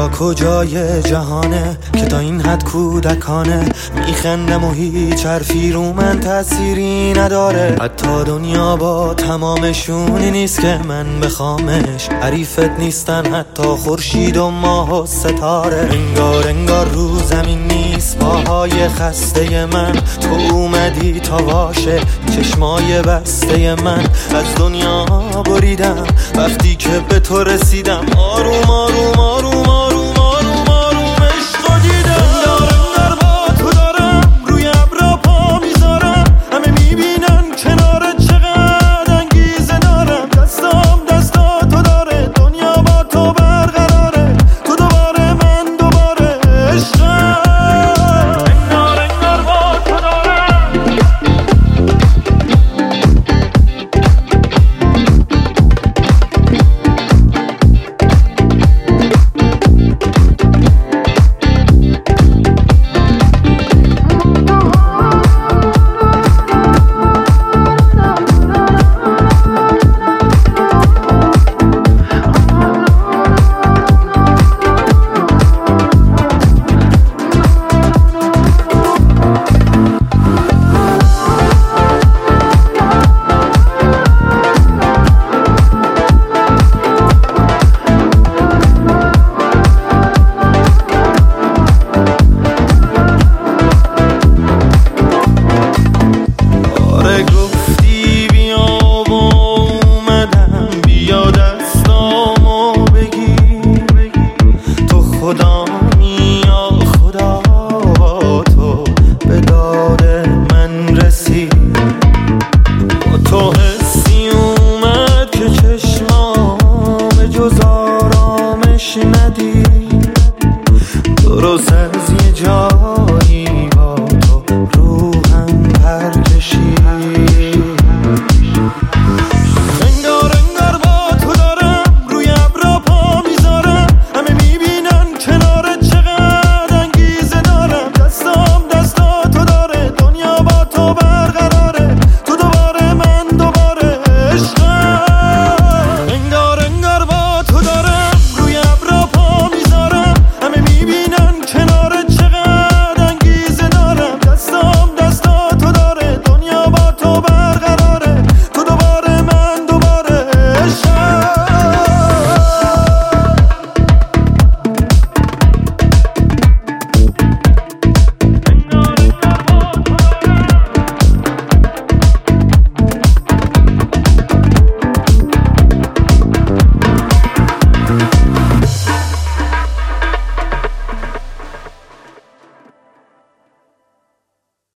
دنیا کجای جهانه که تا این حد کودکانه میخندم و هیچ حرفی رو من تأثیری نداره. حتی دنیا با تمامشونی نیست که من بخوامش، حریفت نیستن حتی خورشید و ماه و ستاره. انگار رو زمین نیست پاهای خسته من، تو اومدی تا واشه چشمای بسته من. از دنیا بریدم وقتی که به تو رسیدم، آروم آروم آروم